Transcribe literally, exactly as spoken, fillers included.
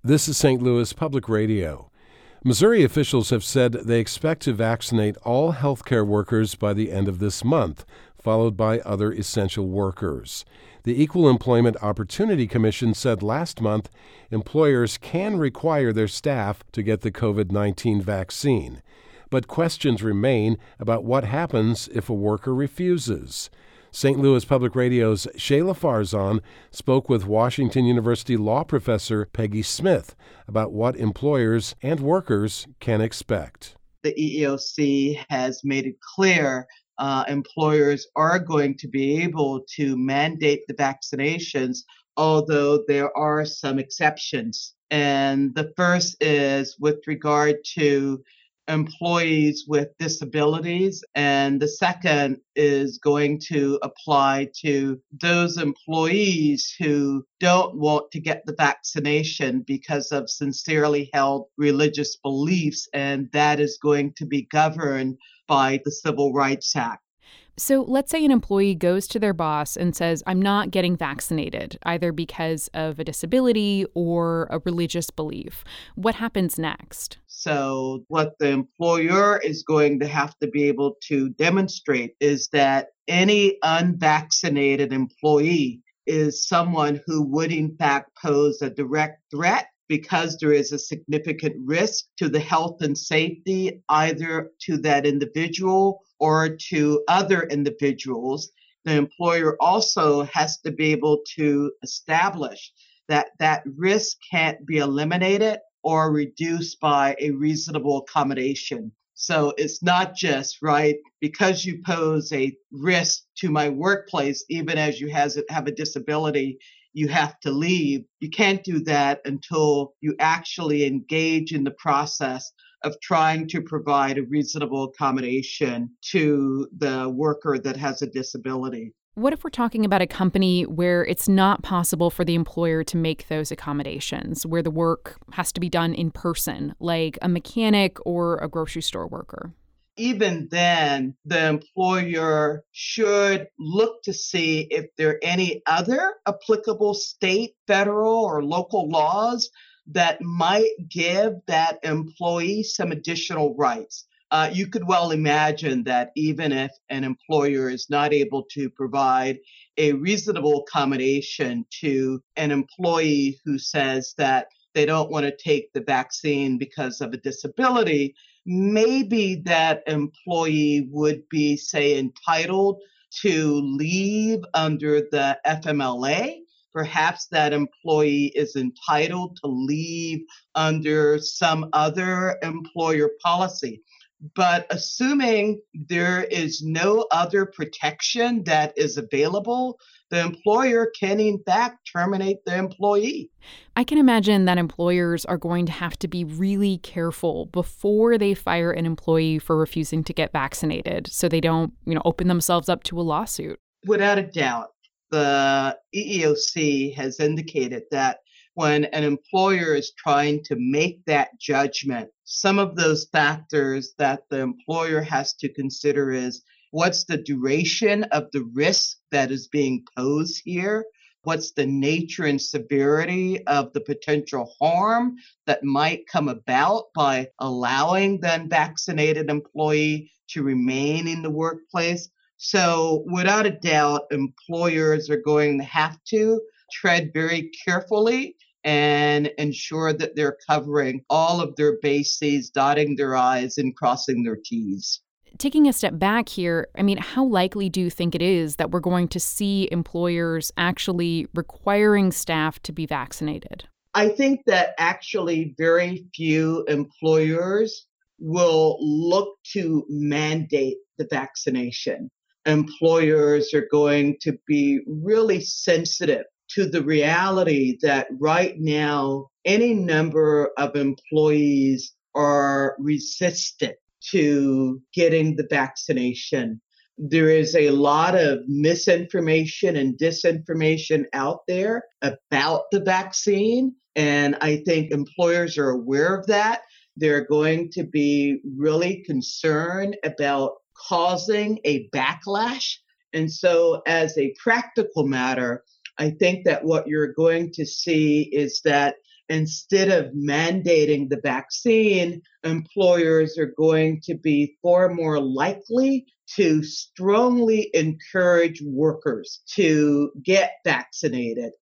This is Saint Louis Public Radio. Missouri officials have said they expect to vaccinate all healthcare workers by the end of this month, followed by other essential workers. The Equal Employment Opportunity Commission said last month employers can require their staff to get the covid nineteen vaccine. But questions remain about what happens if a worker refuses. Saint Louis Public Radio's Shayla Farzan spoke with Washington University law professor Peggy Smith about what employers and workers can expect. The E E O C has made it clear uh, employers are going to be able to mandate the vaccinations, although there are some exceptions. And the first is with regard to employees with disabilities, and the second is going to apply to those employees who don't want to get the vaccination because of sincerely held religious beliefs, and that is going to be governed by the Civil Rights Act. So let's say an employee goes to their boss and says, I'm not getting vaccinated, either because of a disability or a religious belief. What happens next? So what the employer is going to have to be able to demonstrate is that any unvaccinated employee is someone who would in fact pose a direct threat because there is a significant risk to the health and safety, either to that individual or to other individuals. The employer also has to be able to establish that that risk can't be eliminated or reduced by a reasonable accommodation. So it's not just, right, because you pose a risk to my workplace, even as you has, have a disability, you have to leave. You can't do that until you actually engage in the process of trying to provide a reasonable accommodation to the worker that has a disability. What if we're talking about a company where it's not possible for the employer to make those accommodations, where the work has to be done in person, like a mechanic or a grocery store worker? Even then, the employer should look to see if there are any other applicable state, federal, or local laws that might give that employee some additional rights. Uh, you could well imagine that even if an employer is not able to provide a reasonable accommodation to an employee who says that they don't want to take the vaccine because of a disability, maybe that employee would be, say, entitled to leave under the F M L A. Perhaps that employee is entitled to leave under some other employer policy. But assuming there is no other protection that is available, the employer can, in fact, terminate the employee. I can imagine that employers are going to have to be really careful before they fire an employee for refusing to get vaccinated so they don't, you know, open themselves up to a lawsuit. Without a doubt, the E E O C has indicated that when an employer is trying to make that judgment, some of those factors that the employer has to consider is what's the duration of the risk that is being posed here? What's the nature and severity of the potential harm that might come about by allowing the unvaccinated employee to remain in the workplace? So without a doubt, employers are going to have to tread very carefully and ensure that they're covering all of their bases, dotting their I's and crossing their T's. Taking a step back here, I mean, how likely do you think it is that we're going to see employers actually requiring staff to be vaccinated? I think that actually very few employers will look to mandate the vaccination. Employers are going to be really sensitive to the reality that right now, any number of employees are resistant to getting the vaccination. There is a lot of misinformation and disinformation out there about the vaccine, and I think employers are aware of that. They're going to be really concerned about causing a backlash. And so as a practical matter, I think that what you're going to see is that instead of mandating the vaccine, employers are going to be far more likely to strongly encourage workers to get vaccinated.